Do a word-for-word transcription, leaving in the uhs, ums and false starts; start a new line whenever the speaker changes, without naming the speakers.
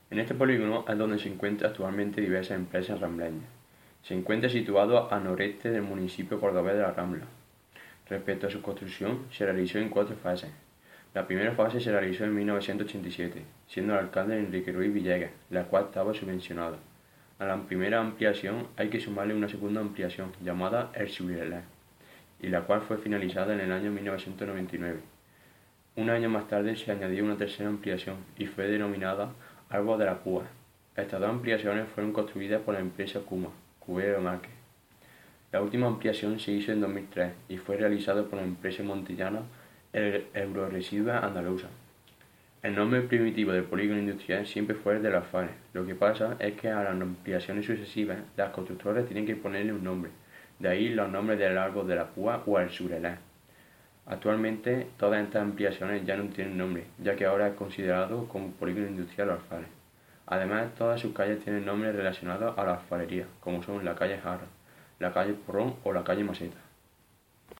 En este polígono es donde se encuentran actualmente diversas empresas rambleñas. Se encuentra situado al noreste del municipio cordobés de La Rambla. Respecto a su construcción, se realizó en cuatro fases. La primera fase se realizó en mil novecientos ochenta y siete, siendo el alcalde Enrique Ruiz Villegas, la cual estaba subvencionada. A la primera ampliación hay que sumarle una segunda ampliación, llamada El Surelé, y la cual fue finalizada en el año mil novecientos noventa y nueve. Un año más tarde se añadió una tercera ampliación y fue denominada Árbol de la Púa. Estas dos ampliaciones fueron construidas por la empresa Cuma, Cubero Márquez. La última ampliación se hizo en dos mil tres y fue realizada por la empresa montellana Euroresiduos Andaluza. El nombre primitivo del polígono industrial siempre fue el de los Alfares. Lo que pasa es que a las ampliaciones sucesivas las constructoras tienen que ponerle un nombre, de ahí los nombres del Árbol de la Púa o el Surelé. Actualmente todas estas ampliaciones ya no tienen nombre, ya que ahora es considerado como polígono industrial Los Alfares. Además, todas sus calles tienen nombres relacionados a la alfarería, como son la calle Jarra, la calle Porrón o la calle Maseta.